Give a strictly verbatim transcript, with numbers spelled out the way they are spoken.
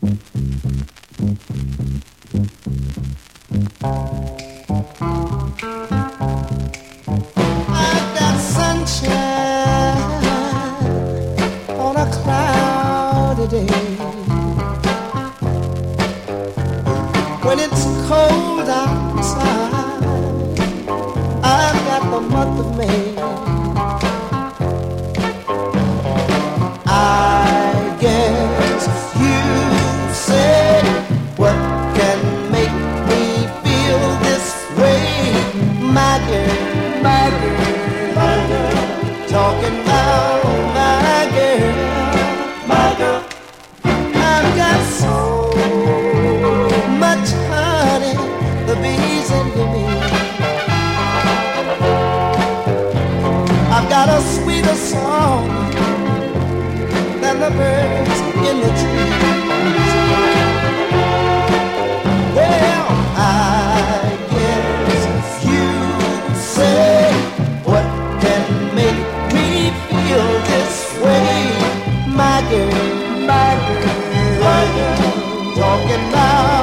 I've got sunshine on a cloudy day. When it's cold outside, I've got the month of May. I guess you say, what can make me feel this way? My girl, my girl, my girl, talking about my girl, my girl. I've got so much honey, the bees envy me. I've got a sweeter song than the birds in the trees. Well, I guess you say, what can make me feel this way? My girl, my girl, my girl, talking about